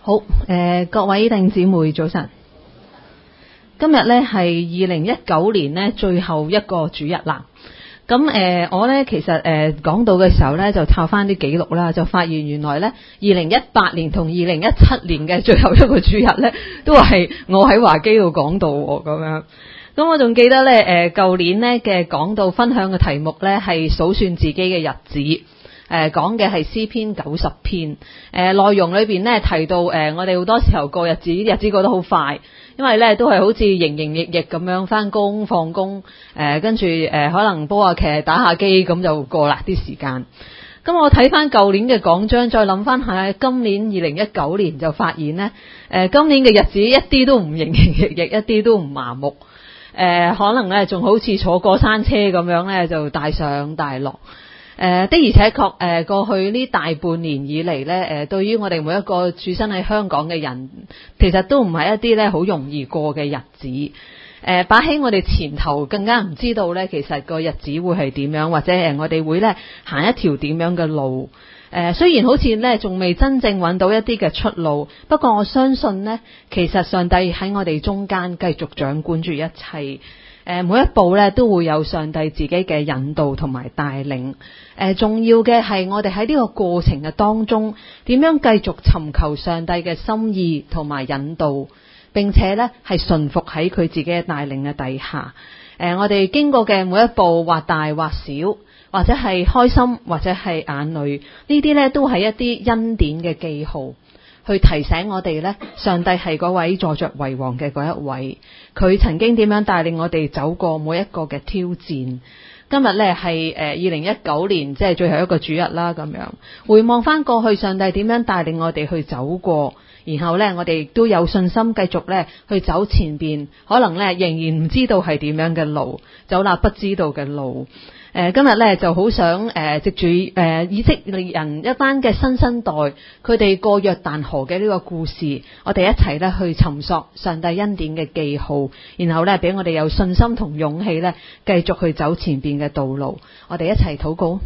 好，各位弟兄姊妹早晨。今日呢係2019年呢最後一個主日啦。咁我呢其實講道嘅時候呢就抄翻啲記錄啦，就發現原來呢2018年同2017年嘅最後一個主日呢都係我喺華基度講道喎，咁樣。咁我仲記得呢舊年呢嘅講道分享嘅題目呢係數算自己嘅日子。講嘅係詩篇90篇，內容裏邊呢提到我哋好多時候過日子過得好快，因為呢都係好似營營役役咁樣返工放工，跟住可能煲下劇打下機咁就過啦啲時間。咁我睇翻舊年嘅講章，再諗翻下今年2019年，就發現呢今年嘅日子一啲都唔營營役役，一啲都唔麻木，可能呢仲好似坐過山車咁樣呢，就大上大落。的而且確過去呢大半年以嚟呢，對於我哋每一個處身喺香港嘅人，其實都唔係一啲呢好容易過嘅日子。擺喺我哋前頭更加唔知道呢，其實個日子會係點樣，或者我哋會呢行一條點樣嘅路。雖然好似呢仲未真正揾到一啲嘅出路，不過我相信呢，其實上帝喺我哋中間繼續掌管住一切。每一步呢都會有上帝自己嘅引導同埋帶領。重要嘅係我哋喺呢個過程嘅當中，點樣繼續尋求上帝嘅心意同埋引導，並且呢係順服喺佢自己嘅帶領嘅底下。我哋經過嘅每一步，或大或小，或者係開心，或者係眼淚，呢啲呢都係一啲恩典嘅記號，去提醒我哋呢，上帝係嗰位坐着為王嘅嗰一位，佢曾經點樣帶領我哋走過每一個嘅挑戰。今日呢係2019年即係最後一個主日啦，咁樣回望翻過去，上帝點樣帶領我哋去走過，然後呢我哋亦都有信心繼續呢去走前邊，可能呢仍然唔知道係點樣嘅路，走那不知道嘅路。今日呢就好想藉住以色列人一班嘅新生代，佢哋過約旦河嘅呢個故事，我哋一齊呢去尋索上帝恩典嘅記號，然後呢俾我哋有信心同勇氣呢繼續去走前邊嘅道路。我哋一齊禱告。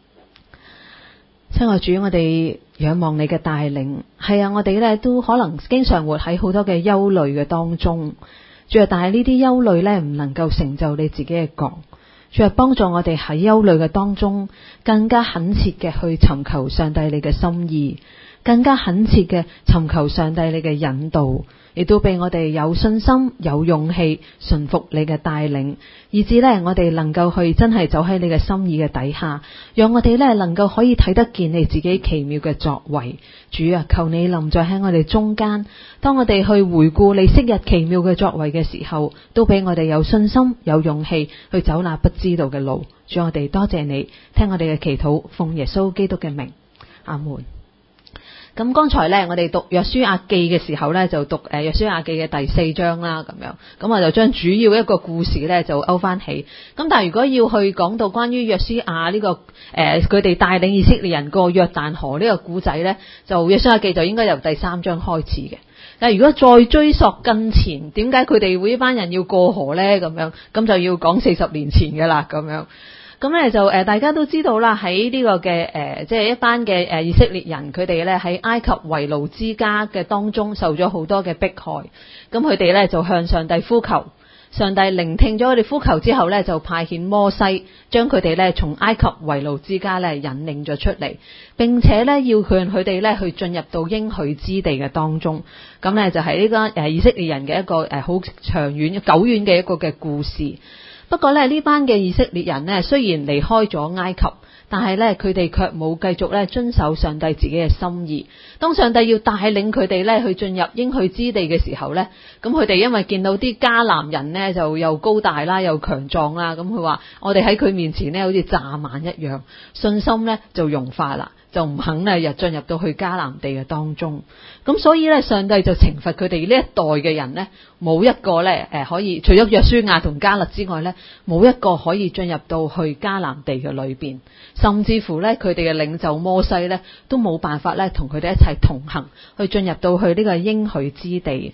親愛主，我哋仰望你嘅帶領。係啊，我哋呢都可能經常活喺好多嘅憂慮嘅當中，主啊，但係呢啲憂慮呢唔能夠成就你自己嘅國。主啊，幫助我哋喺憂慮嘅當中，更加懇切嘅去尋求上帝你嘅心意，更加懇切嘅尋求上帝你嘅引導，亦都俾我哋有信心、有勇氣順服你嘅帶領，以至呢我哋能夠去真係走喺你嘅心意嘅底下，讓我哋呢能夠可以睇得見你自己奇妙嘅作為。主啊，求你臨在喺我哋中間，當我哋去回顧你昔日奇妙嘅作為嘅時候，都俾我哋有信心、有勇氣去走那不知道嘅路。主，我哋多謝你，聽我哋嘅祈禱，奉耶穌基督嘅名，阿門。咁剛才呢，我哋讀約書亞記嘅時候呢，就讀約書亞記嘅第4章啦，咁樣。咁我就將主要一個故事呢就勾翻起。咁但係如果要去講到關於約書亞呢個佢哋帶領以色列人過約旦河呢個故仔呢，就約書亞記就應該由第3章開始嘅。但係如果再追溯更前，點解佢哋會呢班人要過河呢？咁樣咁就要講40年前嘅啦，咁樣。咁咧就大家都知道啦，喺呢個嘅即係一班嘅以色列人，佢哋咧喺埃及為奴之家嘅當中受咗好多嘅迫害，咁佢哋咧就向上帝呼求，上帝聆聽咗佢哋呼求之後咧，就派遣摩西將佢哋咧從埃及為奴之家咧引領咗出嚟，並且咧要佢哋咧去進入到應許之地嘅當中。咁咧就係呢個以色列人嘅一個好長遠久遠嘅一個嘅故事。不過咧，呢班嘅以色列人呢，雖然離開咗埃及，但係呢，佢哋卻冇繼續咧遵守上帝自己嘅心意。當上帝要帶領佢哋咧去進入應許之地嘅時候呢，咁佢哋因為見到啲迦南人呢，就又高大啦，又強壯啦，咁佢話我哋喺佢面前呢，好似蚱蜢一樣，信心呢就融化啦，就唔肯又進入到去迦南地嘅當中。咁所以呢，上帝就懲罰佢哋呢一代嘅人呢，冇一個呢可以，除咗約書亞同迦勒之外呢，冇一個可以進入到去迦南地嘅裏邊，甚至乎呢，佢哋嘅領袖摩西呢，都冇辦法呢同佢哋一齊同行去進入到去呢個應許之地。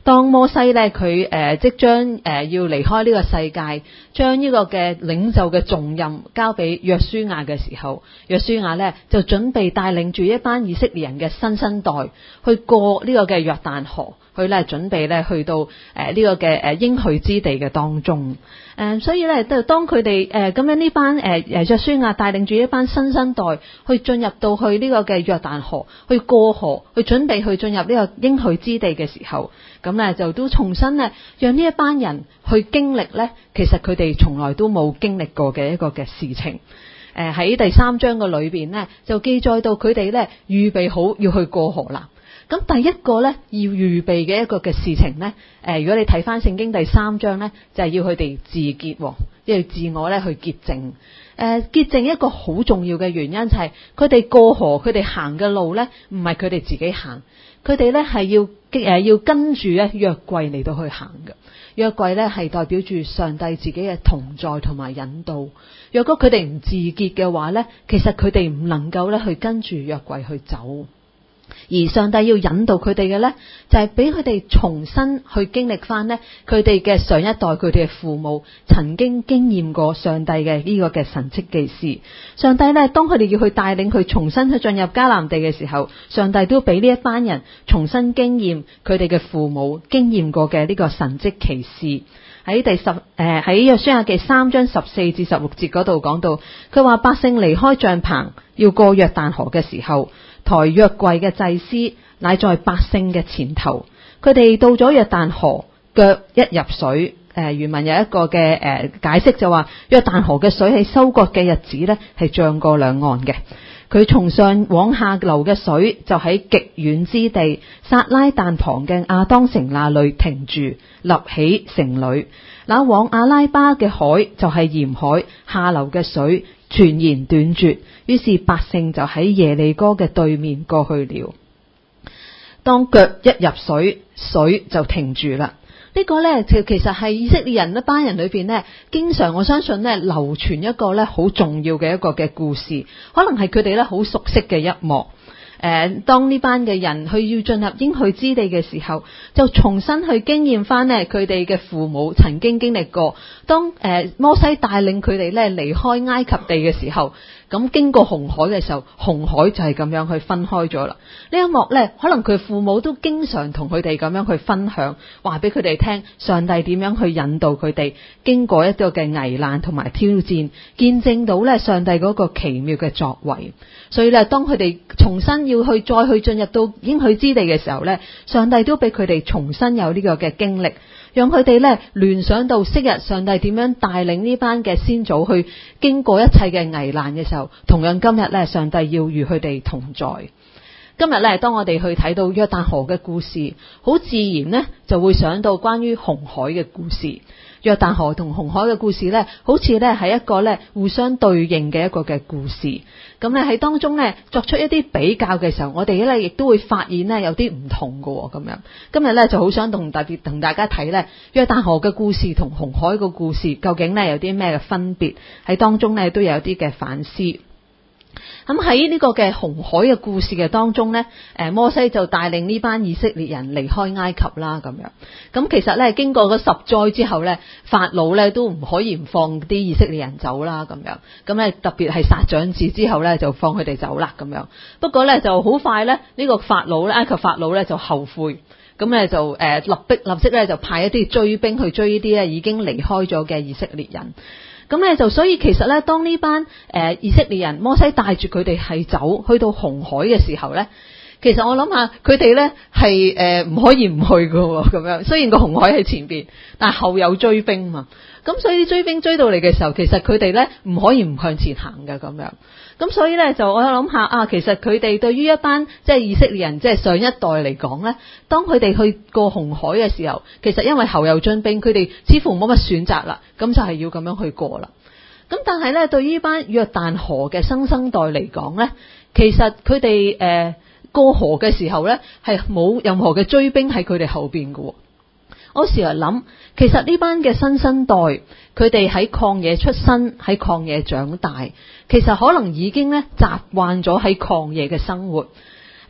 當摩西咧佢即將要離開呢個世界，將呢個嘅領袖嘅重任交俾約書亞嘅時候，約書亞咧就準備帶領住一班以色列人嘅新生代去過呢個嘅約旦河，佢咧準備咧去到呢個嘅應許之地嘅當中。所以咧，當佢哋咁樣呢班約書亞帶領住一班新生代去進入到去呢個嘅約旦河，去過河，去準備去進入呢個應許之地嘅時候，咁咧就都重新咧讓呢一班人去經歷咧，其實佢哋從來都冇經歷過嘅一個嘅事情。喺第3章嘅裏邊咧，就記載到佢哋咧預備好要去過河啦。咁第一個咧要預備嘅一個嘅事情咧，如果你睇翻聖經第3章咧，就係要佢哋自潔，要自我咧去潔淨。潔淨一個好重要嘅原因就係佢哋過河，佢哋行嘅路咧唔係佢哋自己行，佢哋咧係要跟住咧約櫃嚟到去行嘅。約櫃咧係代表住上帝自己嘅同在同埋引導。若果佢哋唔自潔嘅話咧，其實佢哋唔能夠咧去跟住約櫃去走。而上帝要引導佢哋嘅呢，就係俾佢哋重新去經歷翻呢佢哋嘅上一代，佢哋嘅父母曾經經驗過上帝嘅呢個嘅神蹟奇事。上帝呢，當佢哋要去帶領佢重新去進入迦南地嘅時候，上帝都俾呢一班人重新經驗佢哋嘅父母經驗過嘅呢個神蹟奇事。喺喺約書亞記3章14至16節嗰度講到，佢話百姓離開帳篷要過約旦河嘅時候，抬約櫃嘅祭司乃在百姓嘅前頭，佢哋到咗約旦河，腳一入水。原文有一個嘅解釋就話，約旦河嘅水喺收割嘅日子呢係漲過兩岸嘅。佢從上往下流嘅水就喺極遠之地撒拉但旁嘅亞當城那裏停住，立起城壘。那往阿拉巴嘅海就係鹽海，下流嘅水全然斷絕。於是百姓就喺耶利哥嘅對面過去了。當腳一入水，水就停住啦。呢個呢，其實係以色列人一班人裏邊呢，經常我相信呢流傳一個呢好重要嘅一個嘅故事，可能係佢哋呢好熟悉嘅一幕。當呢班嘅人去要進入應許之地嘅時候，就重新去經驗翻呢佢哋嘅父母曾經經歷過。當摩西帶領佢哋呢離開埃及地嘅時候，咁經過紅海嘅時候，紅海就係咁樣去分開咗啦。呢一幕呢，可能佢父母都經常同佢哋咁樣去分享，話俾佢哋聽上帝點樣去引導佢哋經過一個嘅危難同埋挑戰，見證到呢上帝嗰個奇妙嘅作為。所以呢，當佢哋重新要去再去進入到應許之地嘅時候呢，上帝都俾佢哋重新有呢個嘅經歷，讓佢哋呢聯想到昔日上帝點樣帶領呢班嘅先祖去經過一切嘅危難嘅時候，同樣今日呢，上帝要與佢哋同在。今日呢，當我哋去睇到約旦河嘅故事，好自然呢就會想到關於紅海嘅故事。約旦河同紅海嘅故事呢，好似呢係一個呢互相對應嘅一個嘅故事。咁呢喺當中呢作出一啲比較嘅時候，我哋呢亦都會發現呢有啲唔同嘅咁樣。今日呢就好想同大家睇呢約旦河嘅故事同紅海嘅故事究竟呢有啲咩嘅分別，喺當中呢都有啲嘅反思。咁喺呢個嘅紅海嘅故事嘅當中呢，摩西就帶領呢班以色列人離開埃及啦咁樣。咁其實呢經過嗰10災之後呢，法老呢都唔可以唔放啲以色列人走啦咁樣。咁呢特別係殺長子之後呢，就放佢哋走啦咁樣。不過呢就好快呢，呢個法老呢，埃及法老呢就後悔，咁呢就立即呢就派一啲追兵去追呢啲呢已經離開咗嘅以色列人。咁咧就所以其實咧，當呢班以色列人摩西帶住佢哋係走去到紅海嘅時候咧，其實我諗下佢哋咧係唔可以唔去㗎喎咁樣。雖然個紅海喺前邊，但係後有追兵嘛。咁所以啲追兵追到嚟嘅時候，其實佢哋咧唔可以唔向前行嘅咁樣。咁所以咧就我諗下其實佢哋對於一班即係以色列人即係上一代嚟講咧，當佢哋去過紅海嘅時候，其實因為後有追兵，佢哋似乎冇乜選擇啦，咁就係要咁樣去過啦。咁但係咧，對於班約旦河嘅新生代嚟講咧，其實佢哋過河嘅時候咧係冇任何嘅追兵喺佢哋後邊嘅。我時來諗，其實呢班嘅新生代，佢哋喺曠野出生，喺曠野長大，其實可能已經咧習慣咗喺曠野嘅生活。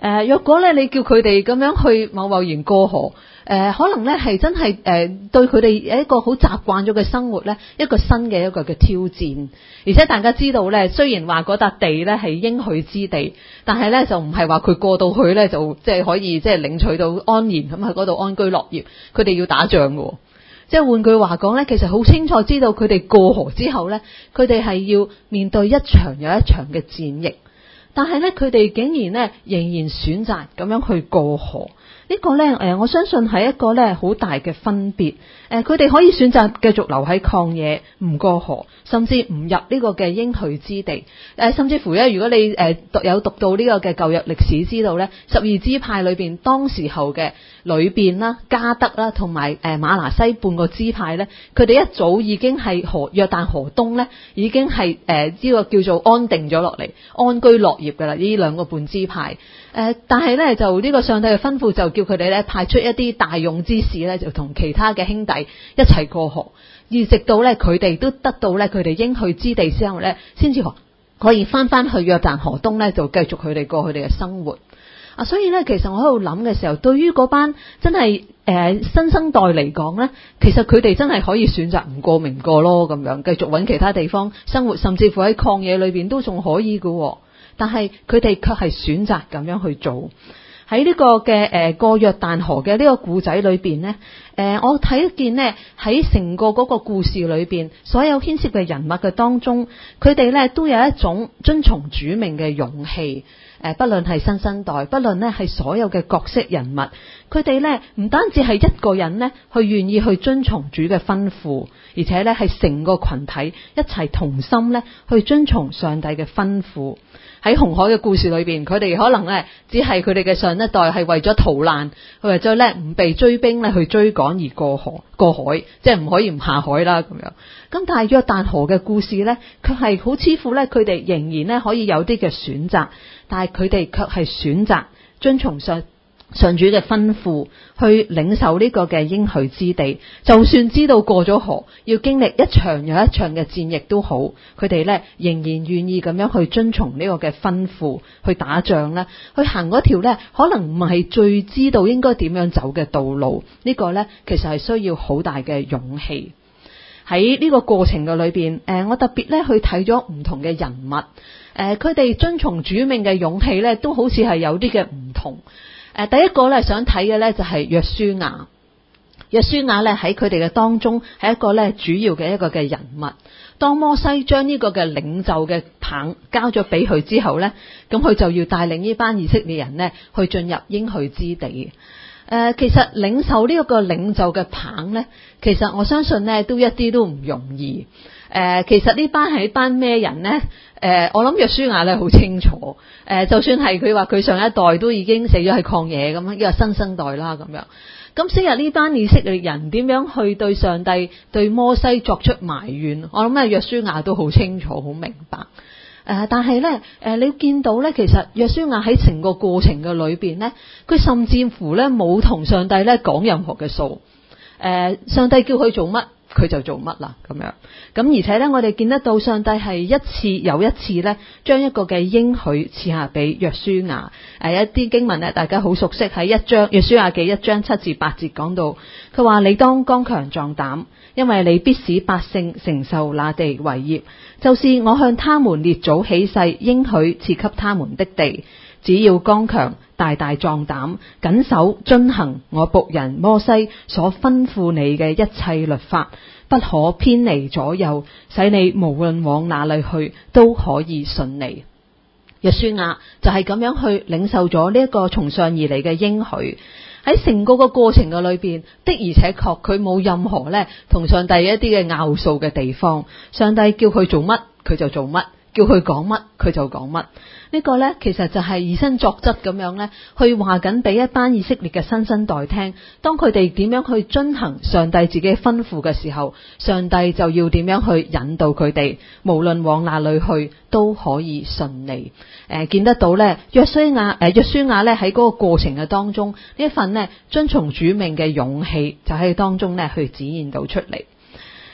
若果咧你叫佢哋咁樣去貿然過河，可能咧係真係對佢哋一個好習慣咗嘅生活咧，一個新嘅一個嘅挑戰。而且大家知道咧，雖然話嗰笪地咧係應許之地，但係咧就唔係話佢過到去咧就即係可以即係領取到安然咁喺嗰度安居樂業。佢哋要打仗嘅，即係換句話講咧，其實好清楚知道佢哋過河之後咧，佢哋係要面對一場又一場嘅戰役。但係咧，佢哋竟然咧仍然選擇咁樣去過河。呢個咧我相信係一個咧好大嘅分別。佢哋可以選擇繼續留喺曠野，唔過河，甚至唔入呢個嘅應許之地。甚至乎咧，如果你有讀到呢個嘅舊約歷史，知道咧12支派裏邊當時候嘅裏邊啦、迦得啦，同埋瑪拿西半個支派咧，佢哋一早已經係約旦河東咧，已經係呢個叫做安定咗落嚟，安居樂業噶啦。呢兩個半支派。但係咧就呢個上帝嘅吩咐就叫佢哋咧派出一啲大勇之士咧，就同其他嘅兄弟一齊過河，而直到咧佢哋都得到咧佢哋應許之地之後咧，先至可以翻去約旦河東咧，就繼續佢哋過佢哋嘅生活。所以咧其實我喺度諗嘅時候，對於嗰班真係新生代嚟講咧，其實佢哋真係可以選擇唔過明過咯，咁樣繼續揾其他地方生活，甚至乎喺曠野裏邊都仲可以喎。但係佢哋卻係選擇咁樣去做。喺呢個嘅過約旦河嘅呢個故仔裏邊呢，我睇見呢喺成個嗰個故事裏邊，所有牽涉嘅人物嘅當中，佢哋呢都有一種遵從主命嘅勇氣。不論係新生代，不論呢係所有嘅角色人物，佢哋呢唔單止係一個人呢去願意去遵從主嘅吩咐，而且呢係成個群體一齊同心呢去遵從上帝嘅吩咐。喺紅海嘅故事裏邊，佢哋可能咧只係佢哋嘅上一代係為咗逃難，為咗咧唔被追兵咧去追趕而過海，即係唔可以唔下海啦咁樣。咁但係約旦河嘅故事咧，卻係好似乎咧佢哋仍然咧可以有啲嘅選擇，但係佢哋卻係選擇遵從上主嘅吩咐，去領受呢個嘅應許之地。就算知道過咗河，要經歷一場又一場嘅戰役都好，佢哋呢仍然願意咁樣去遵從呢個嘅吩咐，去打仗呢，去行嗰條呢可能唔係最知道應該點樣走嘅道路。呢個呢其實係需要好大嘅勇氣。喺呢個過程嘅裏邊，我特別呢去睇咗唔同嘅人物，佢哋遵從主命嘅勇氣呢都好似係有啲嘅唔同。第一個咧想睇嘅咧就係約書亞。約書亞咧喺佢哋嘅當中係一個咧主要嘅一個嘅人物。當摩西將呢個嘅領袖嘅棒交咗俾佢之後咧，咁佢就要帶領呢班以色列人呢去進入應許之地。其實領受呢一個領袖嘅棒咧，其實我相信呢都一啲都唔容易。其實呢班係一班咩人呢？我諗約書亞咧好清楚。就算係佢話佢上一代都已經死咗喺曠野咁樣，呢個新生代啦咁樣。咁昔日呢班以色列人點樣去對上帝、對摩西作出埋怨？我諗約書亞都好清楚、好明白。但係咧，你見到咧，其實約書亞喺成個過程嘅裏邊咧，佢甚至乎咧冇同上帝咧講任何嘅數。上帝叫佢做乜，佢就做乜啦咁樣。咁而且咧，我哋見得到上帝係一次又一次咧，將一個嘅應許賜下俾約書亞。一啲經文咧，大家好熟悉，喺約書亞記1章7至8節講到，佢話你當剛強壯膽，因為你必使百姓承受那地為業，就是我向他們列祖起誓應許賜給他們的地。只要剛強，大大壯膽，謹守遵行我僕人摩西所吩咐你嘅一切律法，不可偏離左右，使你無論往哪裏去都可以順利。約書亞就係咁樣去領受咗呢一個從上而嚟嘅應許。喺成個過程嘅裏邊，的而且確佢冇任何咧同上帝一啲嘅拗數嘅地方。上帝叫佢做乜，佢就做乜；叫佢講乜，佢就講乜。呢個呢，其實就係以身作則咁樣呢，去話緊俾一班以色列嘅新生代聽。當佢哋點樣去遵行上帝自己吩咐嘅時候，上帝就要點樣去引導佢哋，無論往哪裏去都可以順利。見得到呢，約書亞呢喺嗰個過程嘅當中，呢一份呢遵從主命嘅勇氣就喺當中呢去展現到出嚟。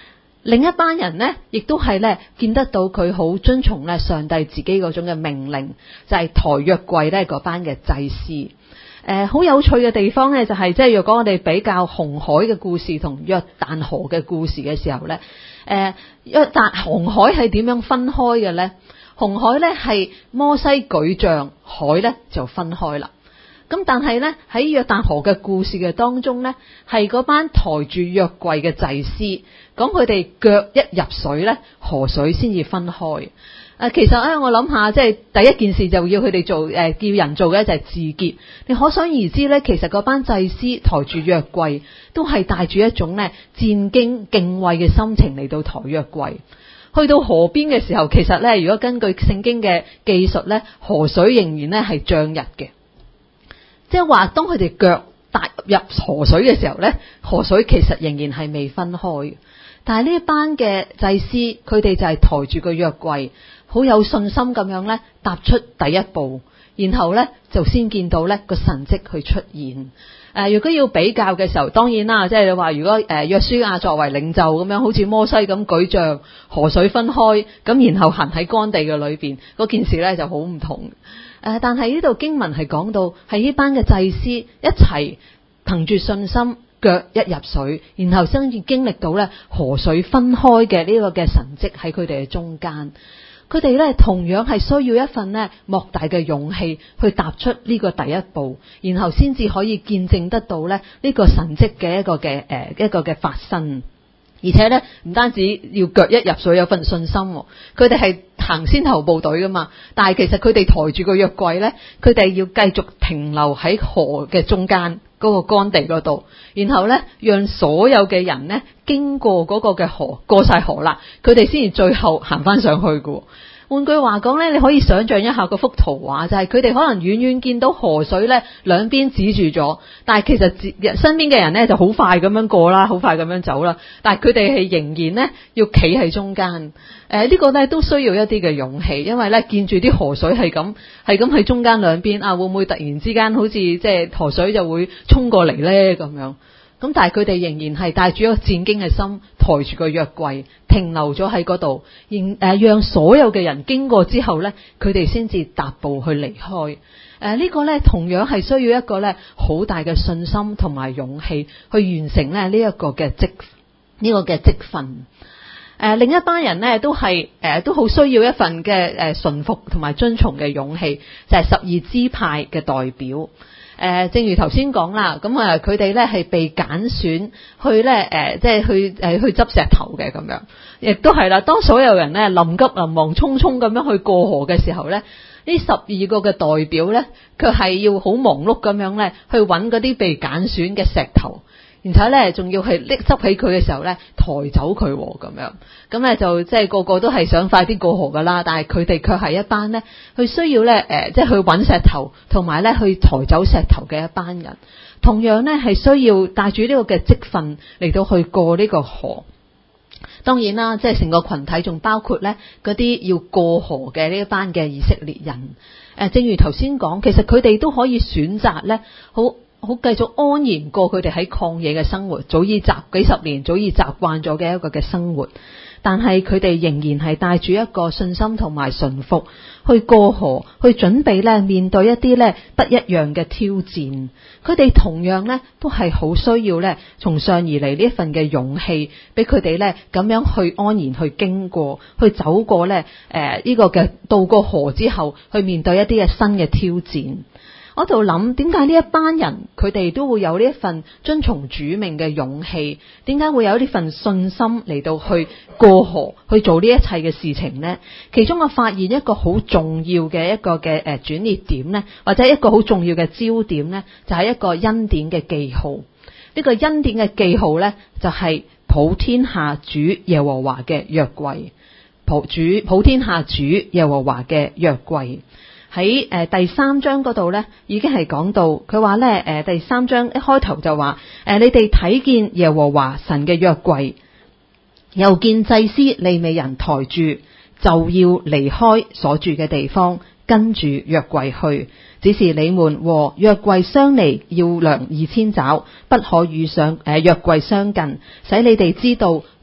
另一班人呢，亦都係呢見得到佢好遵從呢上帝自己嗰種嘅命令，就係抬約櫃呢嗰班嘅祭司。好有趣嘅地方呢，就係即係若果我哋比較紅海嘅故事同約旦河嘅故事嘅時候呢，紅海係點樣分開嘅呢？紅海呢係摩西舉杖，海呢就分開啦。咁但係呢，喺約旦河嘅故事嘅當中呢，係嗰班抬住約櫃嘅祭司，講佢哋腳一入水呢，河水先至分開。其實我諗下，即係第一件事就要佢哋做，叫人做嘅就係自潔。你可想而知呢，其實嗰班祭司抬住約櫃，都係帶住一種呢戰兢敬畏嘅心情嚟到抬約櫃。去到河邊嘅時候，其實呢，如果根據聖經嘅記述呢，河水仍然呢係漲日嘅，即係話當佢哋腳踏入河水嘅時候呢，河水其實仍然係未分開。但係呢一班嘅祭司，佢哋就係抬住個約櫃，好有信心咁樣呢踏出第一步，然後呢就先見到呢個神蹟去出現。如果要比較嘅時候，當然啦，即係你話如果約書亞作為領袖咁樣，好似摩西咁舉杖，河水分開，咁然後行喺乾地嘅裏邊，嗰件事呢就好唔同。但係呢度經文係講到係呢班嘅祭司一齊憑住信心，腳一入水，然後先至經歷到呢河水分開嘅呢個嘅神蹟喺佢哋嘅中間。佢哋呢同樣係需要一份呢莫大嘅勇氣去踏出呢個第一步，然後先至可以見證得到呢個神蹟嘅一個嘅發生。而且呢，唔單止要腳一入水有份信心，佢哋係行先頭部隊噶嘛。但係其實佢哋抬住個約櫃呢，佢哋要繼續停留喺河嘅中間嗰個乾地嗰度，然後呢，讓所有嘅人呢經過嗰個嘅河，過晒河啦，佢哋先至最後行翻上去㗎。換句話講呢，你可以想象一下嗰幅圖畫，就係佢哋可能遠遠見到河水呢兩邊止住咗，但係其實身邊嘅人呢就好快咁樣過啦，好快咁樣走啦，但係佢哋係仍然呢要企喺中間。呢個呢都需要一啲嘅勇氣，因為呢見住啲河水係咁喺中間兩邊會唔會突然之間好似即係河水就會衝過嚟呢咁樣？咁但係佢哋仍然係帶住一個戰兢嘅心，抬住個約櫃停留咗喺嗰度，讓所有嘅人經過之後呢，佢哋先至踏步去離開。呢個呢同樣係需要一個呢好大嘅信心同埋勇氣去完成呢一個嘅職分。另一班人呢都好需要一份嘅順服同埋遵從嘅勇氣，就係12支派嘅代表。正如頭先講啦，咁佢哋咧係被揀選去咧即係去執石頭嘅咁樣，亦都係啦。當所有人咧臨急臨忙匆匆咁樣去過河嘅時候咧，呢12個嘅代表咧，佢係要好忙碌咁樣咧去揾嗰啲被揀選嘅石頭。然後咧，仲要係執起佢嘅時候咧，抬走佢咁樣，咁咧就即係個個都係想快啲過河噶啦，但係佢哋卻係一班咧，佢需要咧即係去揾石頭，同埋咧去抬走石頭嘅一班人，同樣咧係需要帶住呢個嘅職分嚟到去過呢個河。當然啦，即係成個群體仲包括咧嗰啲要過河嘅呢一班嘅以色列人。正如頭先講，其實佢哋都可以選擇咧，好繼續安然過佢哋喺曠野嘅生活，幾十年早已習慣咗嘅一個嘅生活，但係佢哋仍然係帶住一個信心同埋順服去過河，去準備咧面對一啲咧不一樣嘅挑戰。佢哋同樣咧都係好需要咧從上而嚟呢一份嘅勇氣，俾佢哋咧咁樣去安然去經過，去走過咧呢個嘅渡過河之後，去面對一啲嘅新嘅挑戰。我喺度諗，點解呢一班人佢哋都會有呢一份遵從主命嘅勇氣？點解會有呢份信心嚟到去過河去做呢一切嘅事情呢？其中我發現一個好重要嘅一個嘅轉捩點呢，或者一個好重要嘅焦點呢，就係一個恩典嘅記號。呢個恩典嘅記號呢，就係普天下主耶和華嘅約櫃。普天下主耶和華嘅約櫃。喺第3章嗰度呢，已經係講到，佢話呢第3章一開頭就話你哋睇見耶和華神嘅約櫃，又見祭司利未人抬住，就要離開所住嘅地方，跟住約櫃去。只是你們和約櫃相離，要量2000肘，不可與約櫃相近，使你哋知道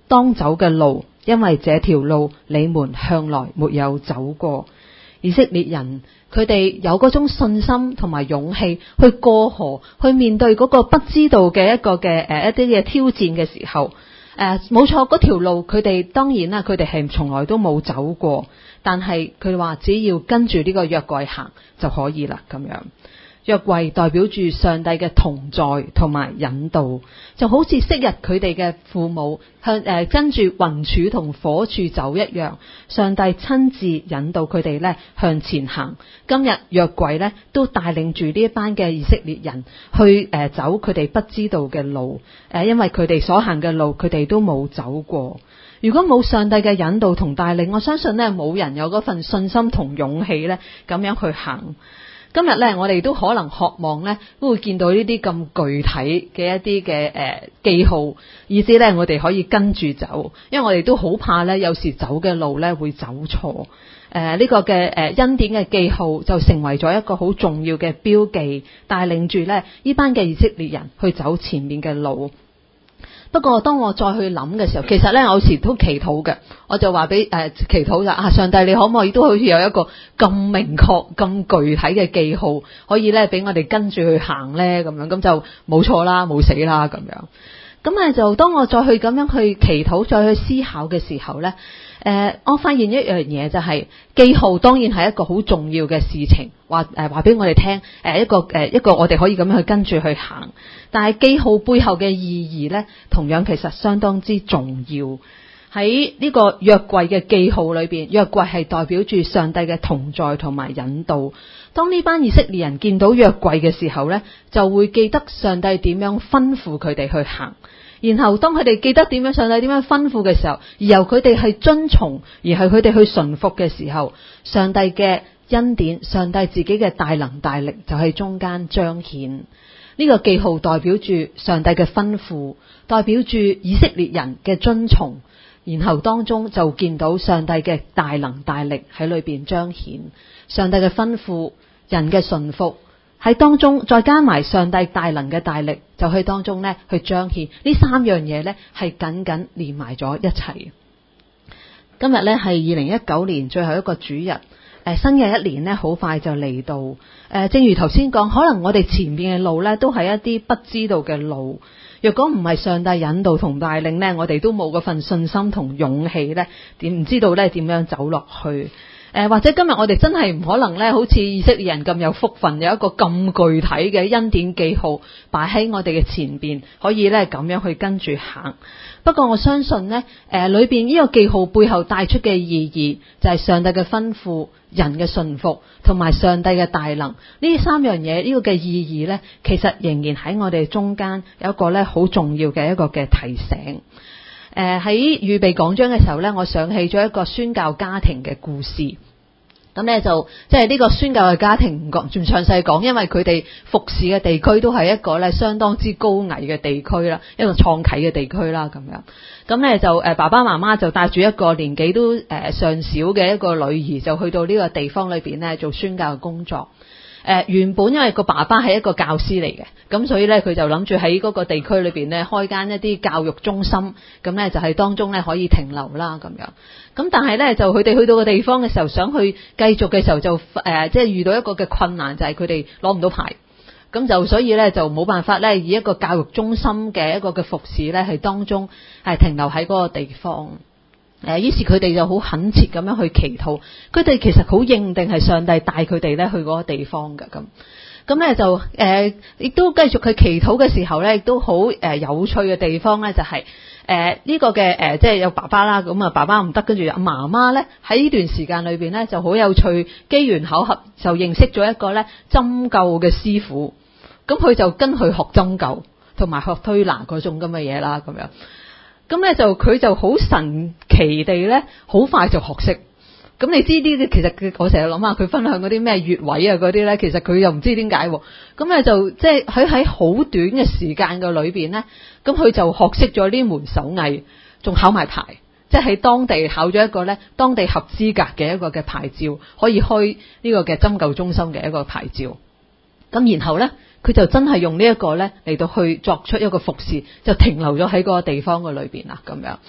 當走嘅路，因為這條路你們向來沒有走過。以色列人佢哋有嗰種信心同埋勇氣去過河，去面對嗰個不知道嘅一個嘅一啲嘅挑戰嘅時候，冇錯，嗰條路佢哋當然啦，佢哋係從來都冇走過，但係佢話只要跟住呢個約櫃行就可以啦咁樣。約櫃代表住上帝嘅同在同埋引導，就好似昔日佢哋嘅父母跟住雲柱同火柱走一樣，上帝親自引導佢哋咧向前行。今日約櫃咧都帶領住呢一班嘅以色列人去走佢哋不知道嘅路，因為佢哋所行嘅路佢哋都冇走過。如果冇上帝嘅引導同帶領，我相信咧冇人有嗰份信心同勇氣咧咁樣去行。今日咧，我哋都可能渴望咧，都會見到呢啲咁具體嘅一啲嘅記號，意思咧，我哋可以跟住走，因為我哋都好怕咧，有時走嘅路咧會走錯。呢個嘅恩典嘅記號就成為咗一個好重要嘅標記，帶領住咧呢班嘅以色列人去走前面嘅路。不過當我再去諗嘅時候，其實咧我有時都祈禱嘅，我就話俾祈禱就上帝，你可唔可以都好似有一個咁明確、咁具體嘅記號，可以咧俾我哋跟住去行咧咁樣，咁就冇錯啦，冇死啦咁樣。咁就當我再去咁樣去祈禱、再去思考嘅時候咧，我發現一樣嘢就係記號當然係一個好重要嘅事情，話俾我哋聽，一個我哋可以咁樣去跟住去行。但係記號背後嘅意義咧，同樣其實相當之重要。喺呢個約櫃嘅記號裏邊，約櫃係代表住上帝嘅同在同埋引導。當呢班以色列人見到約櫃嘅時候咧，就會記得上帝點樣吩咐佢哋去行。然後當佢哋記得上帝點樣吩咐嘅時候，而由佢哋去遵從，而係佢哋去順服嘅時候，上帝嘅恩典、上帝自己嘅大能大力就喺中間彰顯。呢個記號代表住上帝嘅吩咐，代表住以色列人嘅遵從，然後當中就見到上帝嘅大能大力喺裏邊彰顯。上帝嘅吩咐，人嘅順服喺當中，再加埋上帝大能嘅大力，就喺當中咧去彰顯。呢三樣嘢咧係緊緊連埋咗一齊。今日咧係2019年最後一個主日。新嘅一年咧，好快就嚟到。正如頭先講，可能我哋前面嘅路咧，都係一啲不知道嘅路。若果唔係上帝引導同帶領咧，我哋都冇嗰份信心同勇氣咧，唔知道咧點樣走落去。或者今日我哋真係唔可能咧，好似以色列人咁有福分，有一個咁具體嘅恩典記號擺喺我哋嘅前邊，可以咧咁樣去跟住行。不過我相信呢，裏邊呢個記號背後帶出嘅意義，就係上帝嘅吩咐、人嘅順服同埋上帝嘅大能。呢三樣嘢，呢個嘅意義呢，其實仍然喺我哋中間有一個咧好重要嘅一個嘅提醒。喺預備講章嘅時候呢，我想起咗一個宣教家庭嘅故事。咁咧就即係呢個宣教嘅家庭唔詳細講，因為佢哋服侍嘅地區都係一個咧相當之高危嘅地區啦，一個創啟嘅地區啦咁樣。咁咧就爸爸媽媽就帶住一個年紀都尚小嘅一個女兒，就去到呢個地方裏邊咧做宣教嘅工作。原本因為個爸爸係一個教師嚟嘅，咁所以咧佢就諗住喺嗰個地區裏邊咧開間一啲教育中心，咁咧就係當中咧可以停留啦咁樣。咁但係咧就佢哋去到個地方嘅時候，想去繼續嘅時候就即係遇到一個嘅困難，就係佢哋攞唔到牌，咁就所以咧就冇辦法咧以一個教育中心嘅一個嘅服侍咧係當中係停留喺嗰個地方。於是佢哋就好懇切咁樣去祈禱，佢哋其實好認定係上帝帶佢哋咧去嗰個地方㗎。咁咧就亦都繼續去祈禱嘅時候咧，亦都好有趣嘅地方咧就係呢個嘅即係有爸爸啦，咁啊爸爸唔得，跟住媽媽咧喺呢段時間裏邊咧就好有趣，機緣巧合就認識咗一個咧針灸嘅師傅，咁佢就跟佢學針灸同埋學推拿嗰種咁嘅嘢啦咁樣。咁咧就佢就好神奇地咧，好快就學識。咁你知啲其實我成日諗下佢分享嗰啲咩穴位啊嗰啲咧，其實佢又唔知點解。咁咧就即係佢喺好短嘅時間嘅裏邊咧，咁佢就學識咗呢門手藝，仲考埋牌，即係喺當地考咗一個咧當地合資格嘅一個嘅牌照，可以開呢個嘅針灸中心嘅一個牌照。咁然後咧，佢就真係用呢一個咧嚟到去作出一個服侍，就停留咗喺嗰個地方嘅裏邊啦咁樣。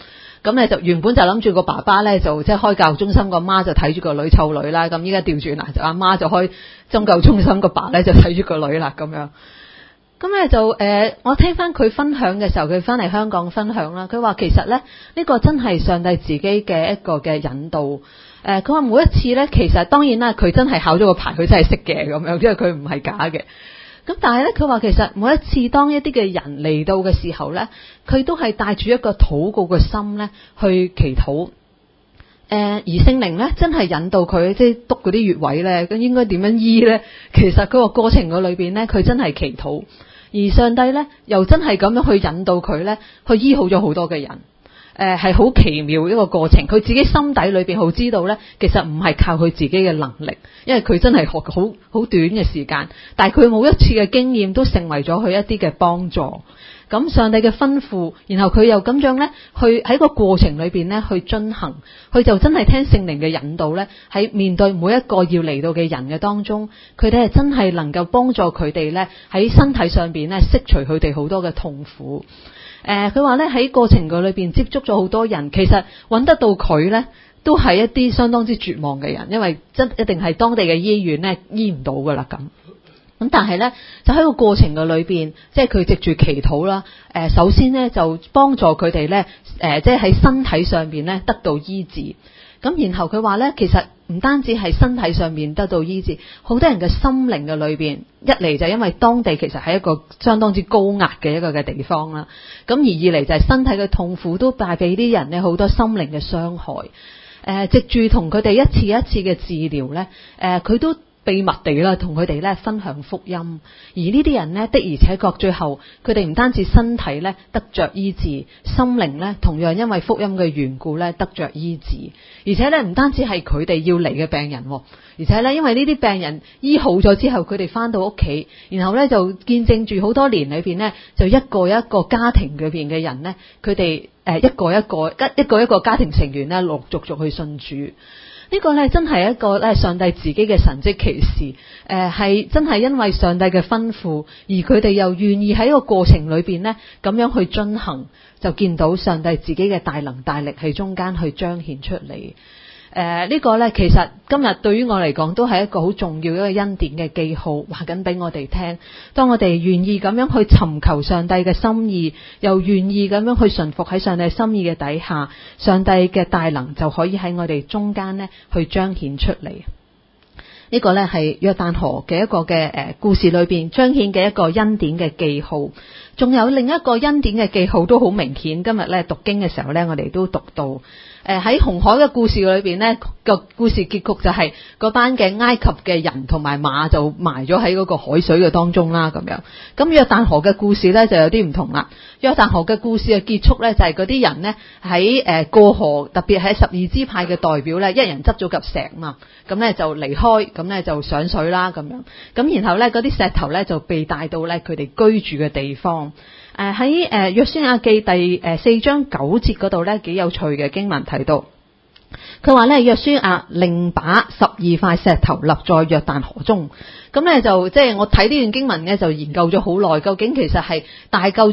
咁咧就原本就諗住個爸爸咧就即係開教育中心，個媽就睇住個女湊女啦。咁依家調轉啦，就阿媽就開宗教中心，個爸咧就睇住個女啦咁樣。咁咧就我聽翻佢分享嘅時候，佢翻嚟香港分享啦。佢話其實咧呢個真係上帝自己嘅一個嘅引導。佢話每一次咧，其實當然啦，佢真係考咗個牌，佢真係識嘅咁樣，因為佢唔係假嘅。咁但係咧，佢話其實每一次當一啲嘅人嚟到嘅時候咧，佢都係帶住一個禱告嘅心咧去祈禱。而聖靈咧真係引導佢，即係督嗰啲穴位咧，咁應該點樣醫咧？其實佢個過程嘅裏邊咧，佢真係祈禱，而上帝咧又真係咁樣去引導佢咧，去醫好咗好多嘅人。係好奇妙一個過程，佢自己心底裏邊好知道咧，其實唔係靠佢自己嘅能力，因為佢真係學好短嘅時間，但係佢冇一次嘅經驗都成為咗佢一啲嘅幫助。咁上帝嘅吩咐，然後佢又咁樣咧，去喺個過程裏邊咧去遵行，佢就真係聽聖靈嘅引導咧，喺面對每一個要嚟到嘅人嘅當中，佢哋係真係能夠幫助佢哋咧喺身體上邊咧釋除佢哋好多嘅痛苦。佢話咧喺過程嘅裏邊接觸咗好多人，其實揾得到佢咧，都係一啲相當之絕望嘅人，因為一定係當地嘅醫院咧醫唔到噶啦咁。咁但係咧就喺個過程嘅裏邊，即係佢藉住祈禱啦。首先咧就幫助佢哋咧，即係喺身體上邊咧得到醫治。咁然後佢話咧，其實唔單止係身體上面得到醫治，好多人嘅心靈嘅裏邊，一嚟就因為當地其實係一個相當之高壓嘅一個嘅地方啦。咁而二嚟就係身體嘅痛苦都帶俾啲人咧好多心靈嘅傷害。藉住同佢哋一次一次嘅治療咧，佢都秘密地啦，同佢哋咧分享福音，而呢啲人呢，的而且確最後佢哋唔單止身體咧得着醫治，心靈咧同樣因為福音嘅緣故咧得着醫治，而且咧唔單止係佢哋要嚟嘅病人，而且咧因為呢啲病人醫好咗之後，佢哋翻到屋企，然後咧就見證住好多年裏邊呢，就一個一個家庭裏邊嘅人呢，佢哋一個一個家庭成員咧陸續去信主。呢個咧真係一個咧上帝自己嘅神蹟奇事，係真係因為上帝嘅吩咐，而佢哋又願意喺個過程裏邊呢咁樣去遵行，就見到上帝自己嘅大能大力喺中間去彰顯出嚟。呢個呢，其實今日對於我嚟講都係一個好重要一個恩典嘅記號，話緊俾我哋聽。當我哋願意咁樣去尋求上帝嘅心意，又願意咁樣去順服喺上帝心意嘅底下，上帝嘅大能就可以喺我哋中間呢去彰顯出嚟。呢個呢係約旦河嘅一個嘅故事裏邊彰顯嘅一個恩典嘅記號。仲有另一個恩典嘅記號都好明顯，今日呢讀經嘅時候呢，我哋都讀到。喺紅海嘅故事裏邊呢，個故事結局就係嗰班嘅埃及嘅人同埋馬就埋咗喺嗰個海水嘅當中啦，咁樣。咁約旦河嘅故事呢就有啲唔同啦。約旦河嘅故事嘅結束呢，就係嗰啲人呢喺過河，特別係12支派嘅代表呢，一人執咗嚿石嘛，咁呢就離開，咁呢就上水啦咁樣。咁然後呢嗰啲石頭呢就被帶到呢佢哋居住嘅地方。喺約書亞記第4章9節嗰度呢，幾有趣嘅經文提到，佢話呢，約書亞另把12塊石頭立在約旦河中。咁呢就即係我睇呢段經文呢，就研究咗好耐，究竟其實係帶走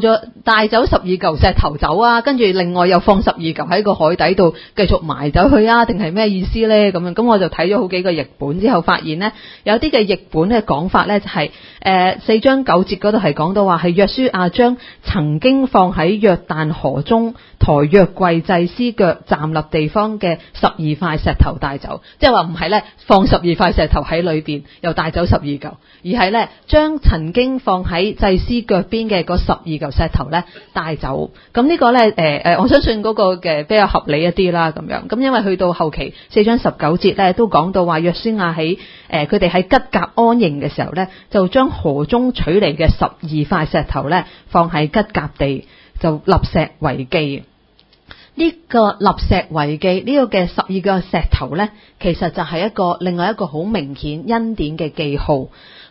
12嚿石頭走啊，跟住另外又放12嚿喺個海底度繼續埋走去啊，定係咩意思呢？咁樣，咁我就睇咗好幾個譯本之後，發現呢，有啲嘅譯本嘅講法呢，就係4章9節嗰度係講到話係約書亞將曾經放喺約旦河中抬約櫃祭司腳站立地方嘅12塊石頭帶走，即係話唔係呢，放12塊石頭喺裏邊又帶走12嚿，而係呢，將曾經放喺祭司腳邊嘅嗰12嚿石頭呢帶走。咁呢個呢，我相信嗰個嘅比較合理一啲啦，咁樣。咁因為去到後期4章19節呢都講到話約書亞喺佢哋喺吉甲安營嘅時候呢，就將河中取嚟嘅12塊石頭呢放喺吉甲地，就立石為記。呢個立石為記呢個嘅12個石頭呢，其實就係另外一個好明顯恩典嘅記號。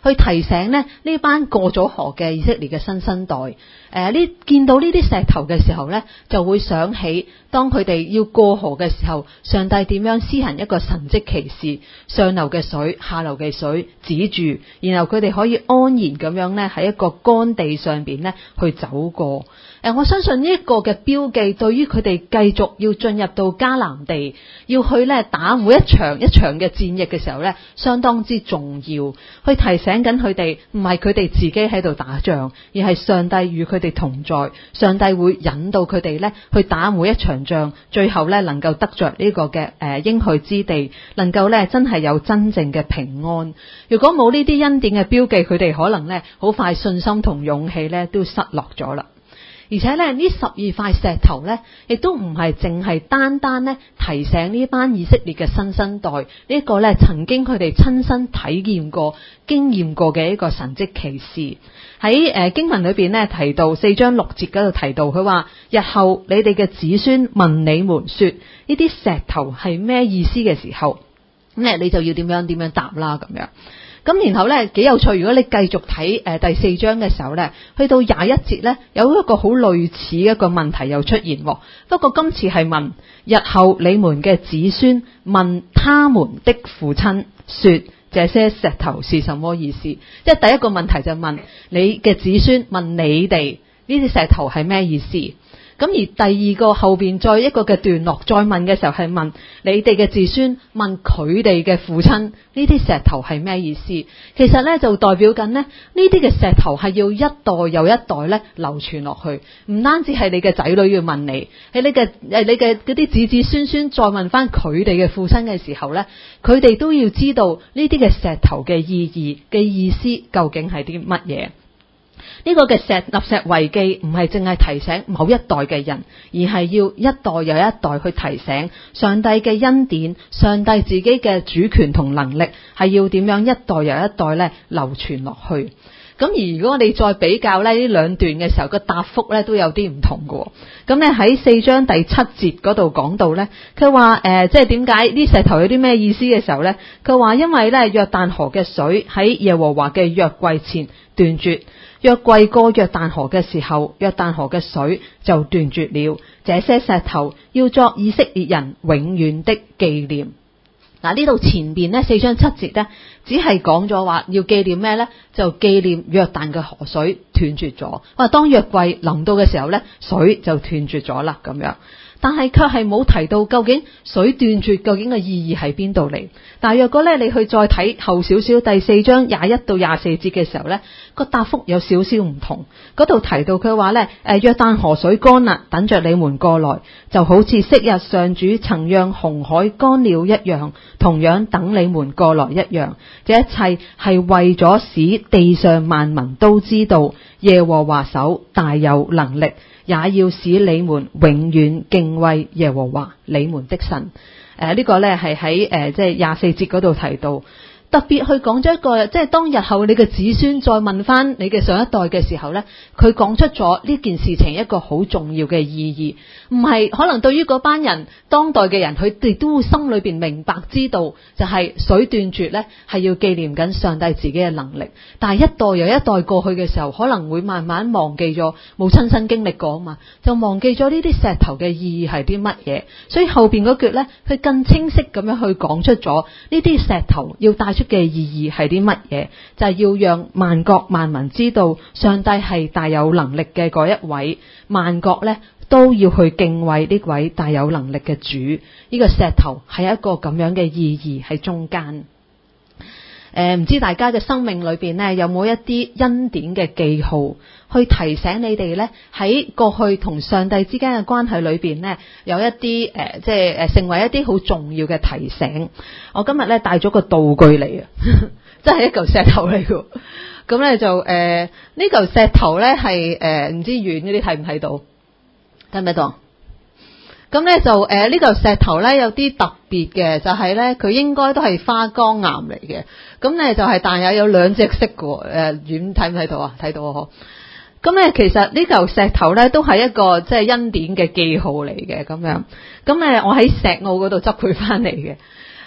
去提醒呢班過咗河嘅以色列嘅新生代。見到呢啲石頭嘅時候呢，就會想起當佢哋要過河嘅時候，上帝點樣施行一個神蹟奇事，上流嘅水、下流嘅水止住，然後佢哋可以安然咁樣呢喺一個乾地上邊呢去走過。我相信呢一個嘅標記對於佢哋繼續要進入到迦南地，要去呢打每一場一場嘅戰役嘅時候呢，相當之重要，去提醒緊佢哋唔係佢哋自己喺度打仗，而係上帝與佢哋同在，上帝會引導佢哋呢去打每一場仗，最後呢能夠得着呢個嘅應許之地，能夠呢真係有真正嘅平安。如果冇呢啲恩典嘅標記，佢哋可能呢好快信心同勇氣呢都失落咗啦。而且呢12塊石頭呢，亦都唔係淨係單單呢提醒呢班以色列嘅新生代，呢個呢曾經佢哋親身體驗過、經驗過嘅一個神蹟奇事。喺經文裏邊呢提到4章6節嗰度提到，佢話日後你哋嘅子孫問你們說呢啲石頭係咩意思嘅時候，咁你就要點樣答啦咁樣。咁然後呢幾有趣，如果你繼續睇第4章嘅時候呢，去到21節呢，有一個好類似一個問題又出現，不過今次係問日後你們嘅子孫問他們的父親說這些石頭是什麼意思？即係第一個問題就問你嘅子孫問你哋呢啲石頭係咩意思？咁而第二個後邊再一個嘅段落再問嘅時候係問你哋嘅子孫問佢哋嘅父親呢啲石頭係咩意思？其實呢就代表緊呢啲嘅石頭係要一代又一代呢流傳落去，唔單止係你嘅仔女要問你，係你嘅嗰啲子子孫孫再問翻佢哋嘅父親嘅時候呢，佢哋都要知道呢啲嘅石頭嘅意義嘅意思究竟係啲乜嘢。呢個嘅立石為記唔係淨係提醒某一代嘅人，而係要一代又一代去提醒上帝嘅恩典，上帝自己嘅主權同能力係要點樣一代又一代咧流傳落去。咁而如果我哋再比較呢兩段嘅時候，個答覆咧都有啲唔同嘅。咁咧喺4章第7節嗰度講到咧，佢話即係點解啲石頭有啲咩意思嘅時候咧，佢話因為咧約旦河嘅水喺耶和華嘅約櫃前斷絕。約櫃過約旦河嘅時候，約旦河嘅水就斷絕了。這些石頭要作以色列人永遠的紀念。嗱，呢度前邊呢4章7節呢，只係講咗話要紀念咩呢？就紀念約旦嘅河水斷絕咗。話當約櫃臨到嘅時候呢，水就斷絕咗啦咁樣。但係卻係冇提到究竟水斷絕究竟嘅意義喺邊度嚟。但係若果咧你去再睇後少少第4章21到24節嘅時候呢，個答覆有少少唔同。嗰度提到佢話呢，約旦河水乾啦，等着你們過來，就好似昔日上主曾讓紅海乾了一樣，同樣等你們過來一樣。這一切係為咗使地上萬民都知道耶和華手大有能力，也要使你們永遠敬畏耶和華你們的神。呢個呢係喺即係24節嗰度提到，特別去講咗一個，即係當日後你嘅子孫再問翻你嘅上一代嘅時候呢，佢講出咗呢件事情一個好重要嘅意義。唔係可能對於嗰班人當代嘅人，佢哋都會心裏邊明白知道，就係水斷絕呢係要紀念緊上帝自己嘅能力。但係一代又一代過去嘅時候，可能會慢慢忘記咗，冇親身經歷過啊嘛，就忘記咗呢啲石頭嘅意義係啲乜嘢。所以後邊嗰句呢，佢更清晰咁樣去講出咗呢啲石頭要帶出嘅意義係啲乜嘢，就係要讓萬國萬民知道上帝係大有能力嘅嗰一位，萬國呢都要去敬畏呢位大有能力嘅主。呢個石頭係一個咁樣嘅意義喺中間。唔知大家嘅生命裏邊呢，有冇一啲恩典嘅記號，去提醒你哋呢喺過去同上帝之間嘅關係裏邊呢，有一啲即係成為一啲好重要嘅提醒。我今日呢帶咗個道具嚟啊，真係一嚿石頭嚟嘅。咁呢就呢嚿石頭呢係唔知遠嗰啲睇唔睇到？睇唔睇到？咁呢就呢嚿石頭呢有啲特別嘅，就係呢佢應該都係花崗岩嚟嘅。咁呢就係但有兩隻色嘅喎。遠睇唔睇到啊？睇到啊！嗬。咁呢其實呢嚿石頭呢都係一個即係恩典嘅記號嚟嘅咁樣。咁呢我喺石澳嗰度執佢翻嚟嘅。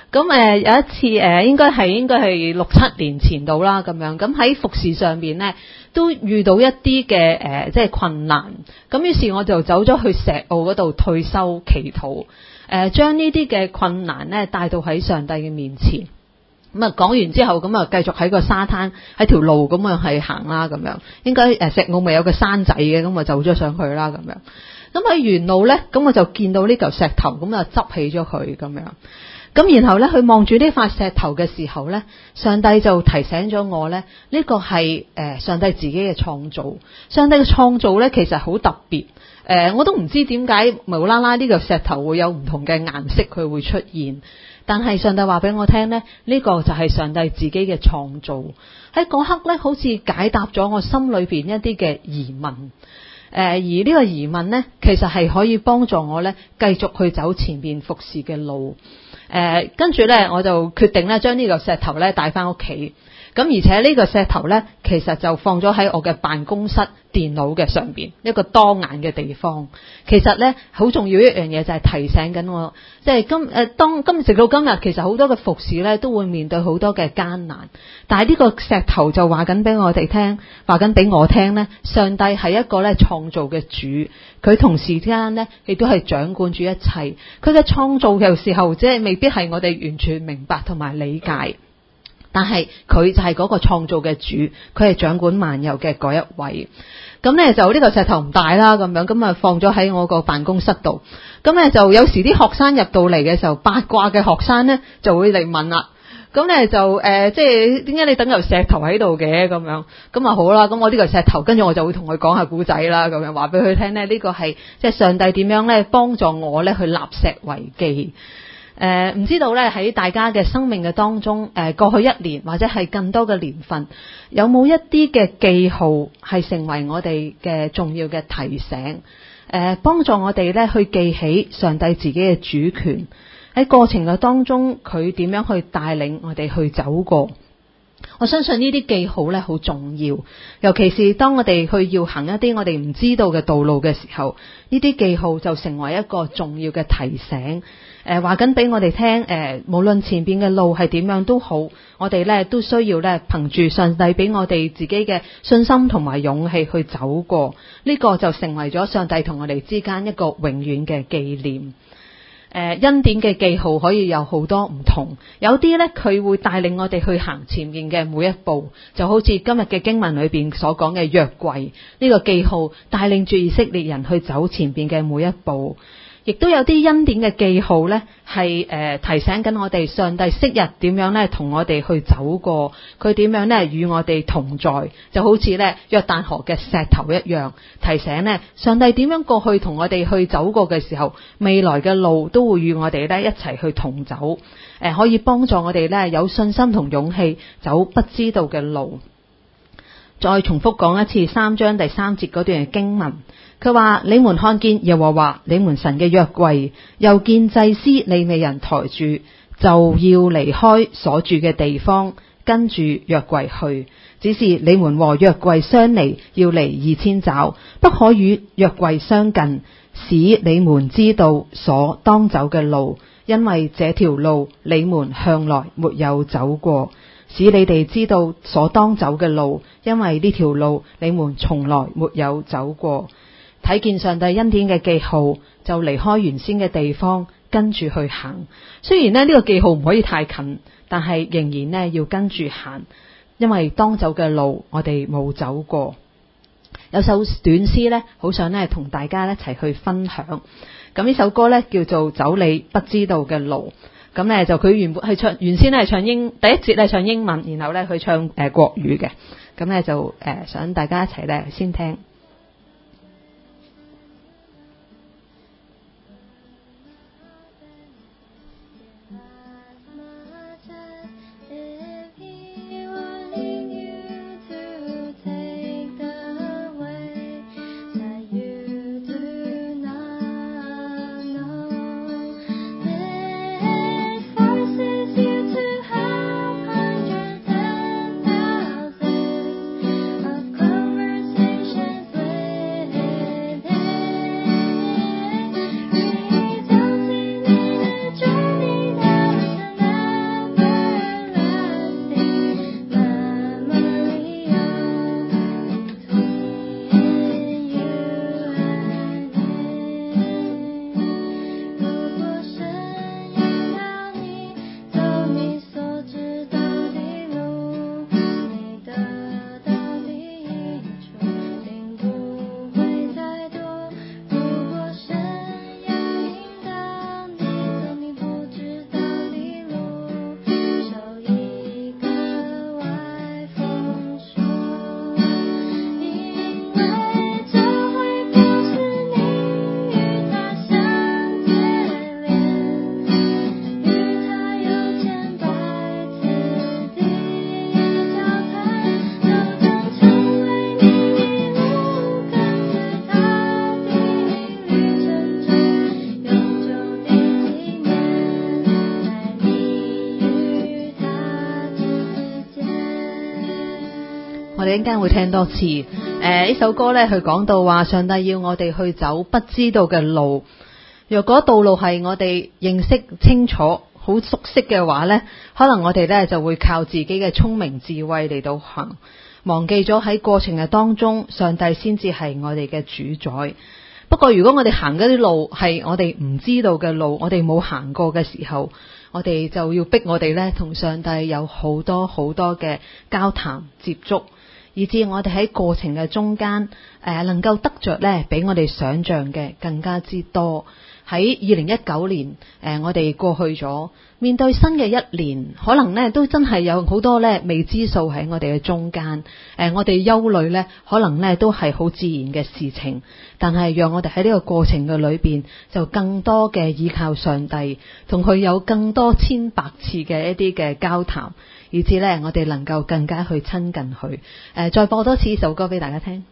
咁有一次應該係6-7年前度啦咁樣，咁喺服侍上邊咧都遇到一啲嘅即係困難，咁於是我就走咗去石澳嗰度退休祈禱，將呢啲嘅困難咧帶到喺上帝嘅面前。咁啊講完之後，咁啊繼續喺個沙灘喺條路咁樣係行啦咁樣，應該石澳咪有個山仔嘅，咁啊走咗上去啦咁樣。咁喺沿路咧，咁我就見到呢嚿石頭，咁啊執起咗佢咁樣。咁然後咧，佢望住呢塊石頭嘅時候咧，上帝就提醒咗我咧，呢個係上帝自己嘅創造。上帝嘅創造咧，其實好特別。我都唔知點解無啦啦呢個石頭會有唔同嘅顏色，佢會出現。但係上帝話俾我聽咧，呢個就係上帝自己嘅創造。喺嗰刻咧，好似解答咗我心裏邊一啲嘅疑問。而呢個疑問咧，其實係可以幫助我咧繼續去走前面服侍嘅路。跟住咧，我就決定咧將呢個石頭咧帶翻屋企。咁而且呢個石頭咧，其實就放咗喺我嘅辦公室電腦嘅上邊一個當眼嘅地方。其實咧好重要一樣嘢就係提醒緊我，即係今直到今日，其實好多嘅服侍咧都會面對好多嘅艱難。但係呢個石頭就話緊俾我哋聽，話緊俾我聽咧，上帝係一個咧創造嘅主，佢同時間咧亦都係掌管住一切。佢嘅創造嘅時候，即係未必係我哋完全明白同埋理解。但係佢就係嗰個創造嘅主，佢係掌管萬有嘅嗰一位。咁咧就呢個石頭唔大啦，咁樣咁啊放咗喺我個辦公室度。咁咧就有時啲學生入到嚟嘅時候，八卦嘅學生咧就會嚟問啦。咁咧就即係點解你等嚿石頭喺度嘅咁樣？咁啊好啦，咁我呢個石頭，跟住我就會同佢講下古仔啦，咁樣話俾佢聽咧，呢個係即係上帝點樣咧幫助我咧去立石為記。唔知道咧喺大家嘅生命嘅當中，過去一年或者係更多嘅年份，有冇一啲嘅記號係成為我哋嘅重要嘅提醒，幫助我哋咧去記起上帝自己嘅主權，喺過程嘅當中佢點樣去帶領我哋去走過。我相信呢啲記號咧好重要，尤其是當我哋去要行一啲我哋唔知道嘅道路嘅時候，呢啲記號就成為一個重要嘅提醒。話緊俾我哋聽，無論前邊嘅路係點樣都好，我哋咧都需要咧憑住上帝俾我哋自己嘅信心同埋勇氣去走過。呢個就成為咗上帝同我哋之間一個永遠嘅紀念。恩典嘅記號可以有好多唔同，有啲咧佢會帶領我哋去行前面嘅每一步，就好似今日嘅經文裏邊所講嘅約櫃呢個記號，帶領住以色列人去走前邊嘅每一步。亦都有啲恩典嘅記號咧，係提醒緊我哋上帝昔日點樣咧同我哋去走過，佢點樣咧與我哋同在，就好似咧約旦河嘅石頭一樣，提醒咧上帝點樣過去同我哋去走過嘅時候，未來嘅路都會與我哋咧一齊去同走，可以幫助我哋咧有信心同勇氣走不知道嘅路。再重複講一次3章第3節嗰段嘅經文。佢話：你們看見耶和華你們神嘅約櫃，又見祭司利未人抬住，就要離開所住嘅地方，跟住約櫃去。只是你們和約櫃相離，要離2000肘，不可與約櫃相近，使你們知道所當走嘅路，因為這條路你們向來沒有走過。使你哋知道所當走嘅路，因為呢條路你們從來沒有走過。睇見上帝恩典嘅記號，就離開原先嘅地方，跟住去行。雖然呢個記號唔可以太近，但係仍然呢要跟住行，因為當走嘅路我哋冇走過。有首短詩呢，好想呢同大家一齊去分享。咁呢首歌呢，叫做《走你不知道嘅路》。咁呢就佢原先呢係唱第一節呢唱英文，然後呢去唱國語嘅。咁呢就想大家一齊呢先聽。 Conversations 陣間會聽多次。呢首歌呢，佢講到話上帝要我哋去走不知道嘅路。若果道路係我哋認識清楚、好熟悉嘅話呢，可能我哋呢就會靠自己嘅聰明智慧嚟到行，忘記咗喺過程嘅當中，上帝先至係我哋嘅主宰。不過如果我哋行嗰啲路係我哋唔知道嘅路，我哋冇行過嘅時候，我哋就要逼我哋呢同上帝有好多好多嘅交談接觸，以至我哋喺過程嘅中間能夠得着呢比我哋想象嘅更加之多。喺2019年我哋過去咗，面對新嘅一年，可能呢都真係有好多呢未知數喺我哋嘅中間。我哋憂慮呢可能呢都係好自然嘅事情，但係讓我哋喺呢個過程嘅裏邊，就更多嘅依靠上帝，同佢有更多千百次嘅一啲嘅交談，以至呢我哋能夠更加去親近佢。再播多次呢首歌俾大家聽。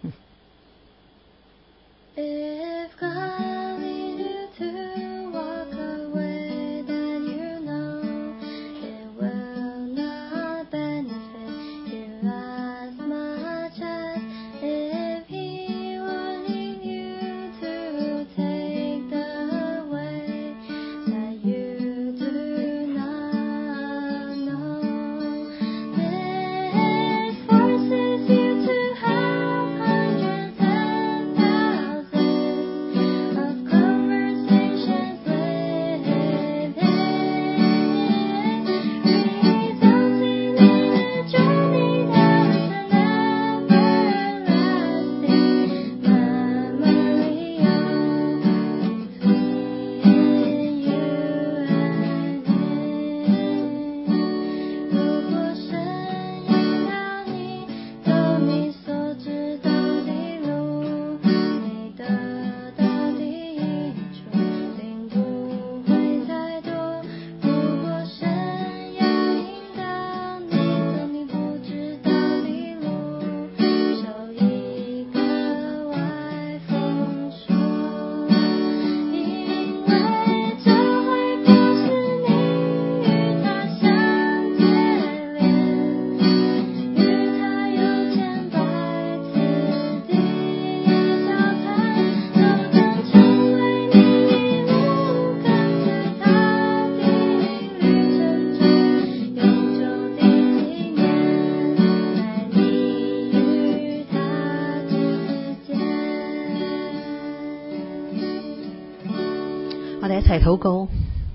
我哋一齊禱告。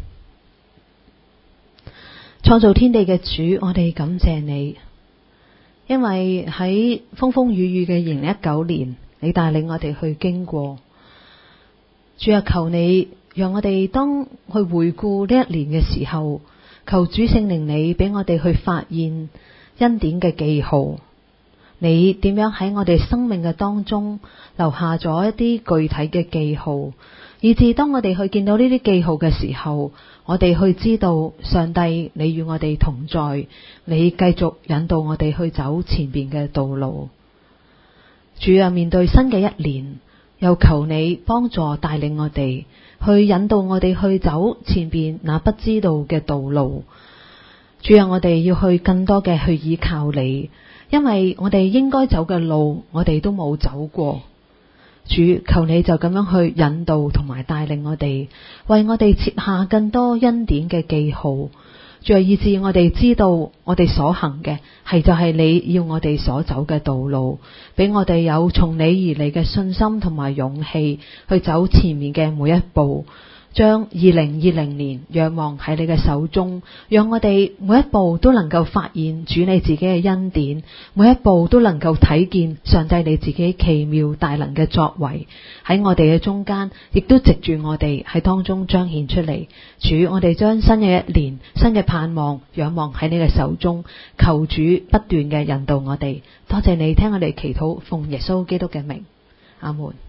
創造天地嘅主，我哋感謝你，因為喺風風雨雨嘅2019年，你帶領我哋去經過。主啊，求你讓我哋當去回顧呢一年嘅時候，求主聖靈你俾我哋去發現恩典嘅記號，你點樣喺我哋生命嘅當中留下咗一啲具體嘅記號，以至當我哋去見到呢啲記號嘅時候，我哋去知道上帝你與我哋同在，你繼續引導我哋去走前邊嘅道路。主啊，面對新嘅一年，又求你幫助帶領我哋去引導我哋去走前邊那不知道嘅道路。主啊，我哋要去更多嘅去依靠你，因為我哋應該走嘅路我哋都冇走過。主，求你就咁樣去引導同埋帶領我哋，為我哋設下更多恩典嘅記號。主啊，以致我哋知道我哋所行嘅就係你要我哋所走嘅道路，俾我哋有從你而嚟嘅信心同埋勇氣去走前面嘅每一步。將2020年仰望喺你嘅手中，讓我哋每一步都能夠發現主你自己嘅恩典，每一步都能夠睇見上帝你自己奇妙大能嘅作為喺我哋嘅中間，亦都藉住我哋喺當中彰顯出嚟。主，我哋將新嘅一年新嘅盼望仰望喺你嘅手中，求主不斷嘅引導我哋。多謝你聽我哋祈禱，奉耶穌基督嘅名，阿門。